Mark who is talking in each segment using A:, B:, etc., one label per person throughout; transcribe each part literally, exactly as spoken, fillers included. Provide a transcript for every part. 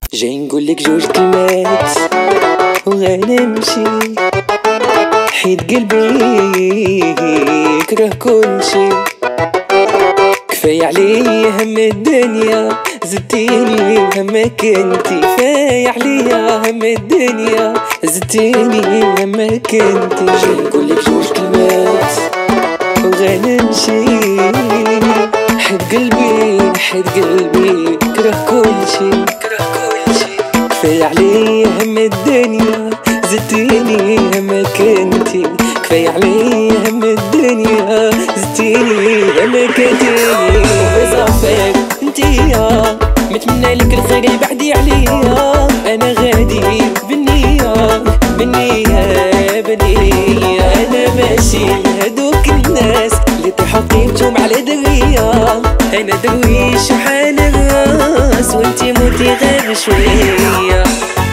A: جاي نقولك جوج كلمات وغنمشي، حيت قلبي كره كل شي. كفاية عليا هم الدنيا، زدتيني همك انتي. كفاية عليا هم الدنيا، زدتيني همك انتي. جاي نقولك جوج كلمات وغنمشي، حيت قلبي حيت قلبي كره كل شي. كفاية عليا هم الدنيا، زدتيني همك انتي. كفاية عليا هم الدنيا، زدتيني همك انتي. بصافيك انتيا، متمنى لك الخير بعدي عليا. انا غادي بالنية بالنية بالنية. انا ماشي هدوك الناس اللي طيحوا قيمتهم على درية. انا درويش وحال الراس، وانتي موتي غير شوية.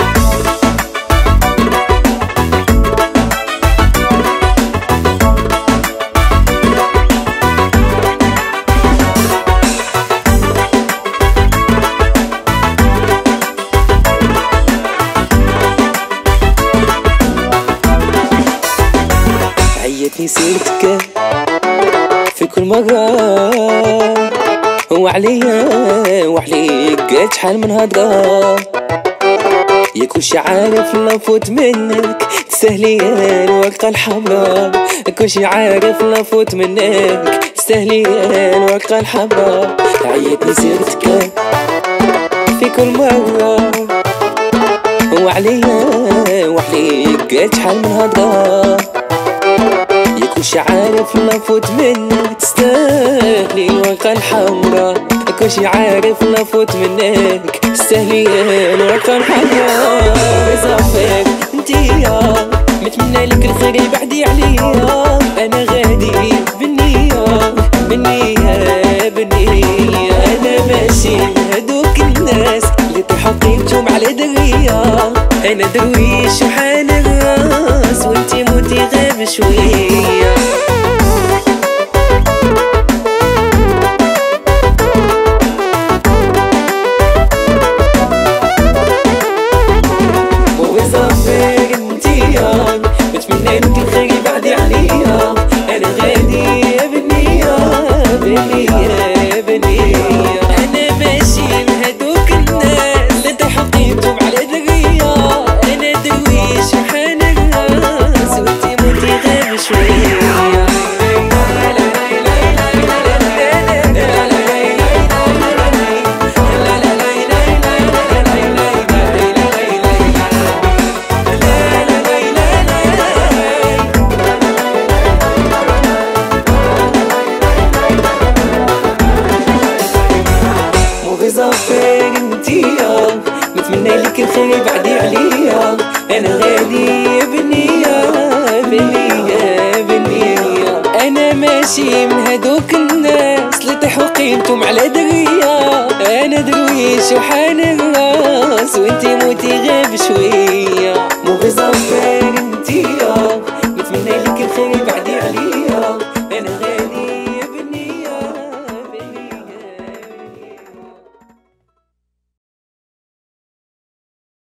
A: عيتني سيرتك في كل مرة، وعليا وعليك قلت شحال من هضرة. يا كلشي عارف لا فوت منك، تستاهلي الورقة الحمرا. كلشي عارف لا فوت منك، تستاهلي الورقة الحمرا. عيتني سيرتك في كل مرة، وعليا وعليك قلت شحال من هضرة. كلشي عارف لا فوت منك، تستاهلي الورقة الحمرا. كلشي عارف لا فوت منك، تستاهلي الورقة الحمرا. بصافيك انتيا، متمنى لك الخير بعدي عليا. انا غادي بالنية بالنية بالنية. انا ماشي هدوك الناس اللي طيحوا قيمتهم على درية. انا درويش وحال الراس، وانتي موتي غير شوية. وبصافيك انتيا، بتمنى لك الخير بعدي عليا. انا غادي بالنية بالنية بالنية. انا ماشي مهدوك الناس اللي طيحوا قيمتهم على درية. انا درويش وحال الراس، وانتي موتي غير شوية. بصافيك انتيا، متمنى لك الخير بعدي عليا. انا غادي بالنية بالنية بالنية. انا ماشي من هدوك الناس اللي طيحوا قيمتهم على درية. انا درويش وحال الراس، وانتي موتي غير شوية.